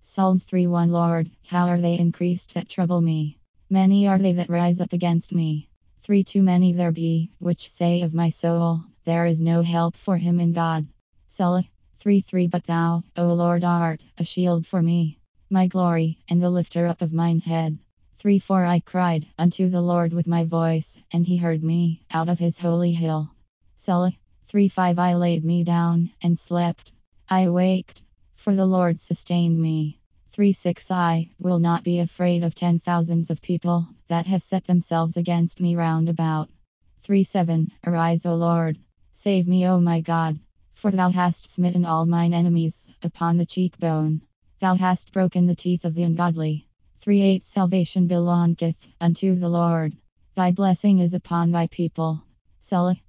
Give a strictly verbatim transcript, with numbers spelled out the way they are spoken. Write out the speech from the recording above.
Psalms three one. Lord, how are they increased that trouble me? Many are they that rise up against me. three Too many there be, which say of my soul, there is no help for him in God. Selah. three three. But thou, O Lord, art a shield for me, my glory, and the lifter up of mine head. three four. I cried unto the Lord with my voice, and he heard me out of his holy hill. Selah. three five. I laid me down and slept. I awaked, for the Lord sustained me. three six. I will not be afraid of ten thousands of people that have set themselves against me round about. three seven. Arise, O Lord. Save me, O my God. For thou hast smitten all mine enemies upon the cheekbone. Thou hast broken the teeth of the ungodly. three eight. Salvation belongeth unto the Lord. Thy blessing is upon thy people. Selah.